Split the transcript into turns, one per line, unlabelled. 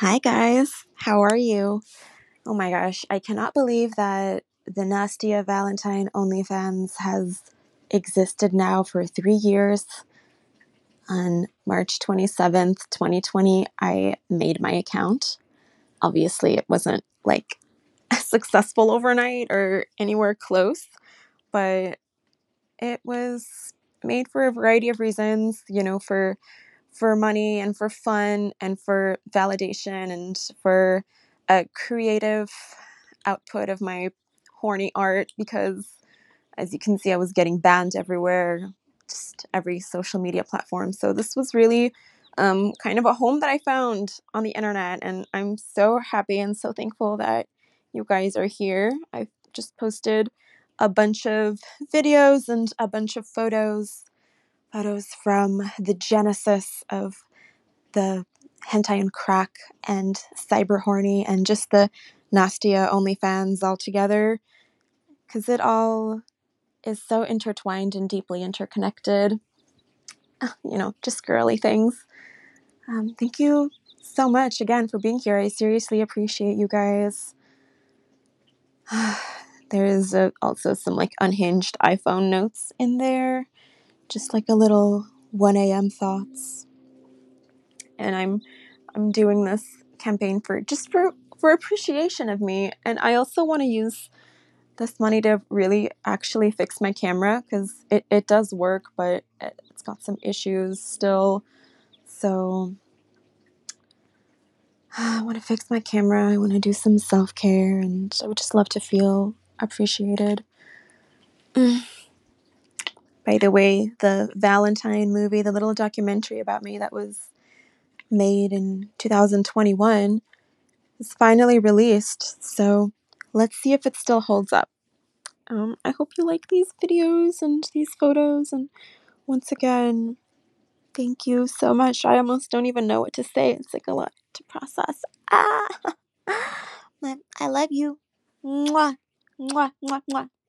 Hi guys, how are you? Oh my gosh, I cannot believe that the Nastia Valentine OnlyFans has existed now for 3 years. On March 27th, 2020, I made my account. Obviously, it wasn't like successful overnight or anywhere close, but it was made for a variety of reasons, for money and for fun and for validation and for a creative output of my horny art because as you can see I was getting banned everywhere, just every social media platform. So this was really kind of a home that I found on the internet, and I'm so happy and so thankful that you guys are here. I've just posted a bunch of videos and a bunch of photos from the genesis of the hentai and crack and cyber horny and just the Nastia OnlyFans all together, because it all is so intertwined and deeply interconnected. Just girly things. Thank you so much again for being here. I seriously appreciate you guys. There is also some like unhinged iPhone notes in there, just like a little 1 a.m. thoughts. And I'm doing this campaign for appreciation of me, and I also want to use this money to really actually fix my camera because it does work, but it's got some issues still. So I want to fix my camera. I want to do some self-care, and I would just love to feel appreciated. By the way, the Valentine movie, the little documentary about me that was made in 2021, is finally released. So let's see if it still holds up. I hope you like these videos and these photos. And once again, thank you so much. I almost don't even know what to say. It's like a lot to process. Ah, I love you. Mwah, mwah, mwah, mwah.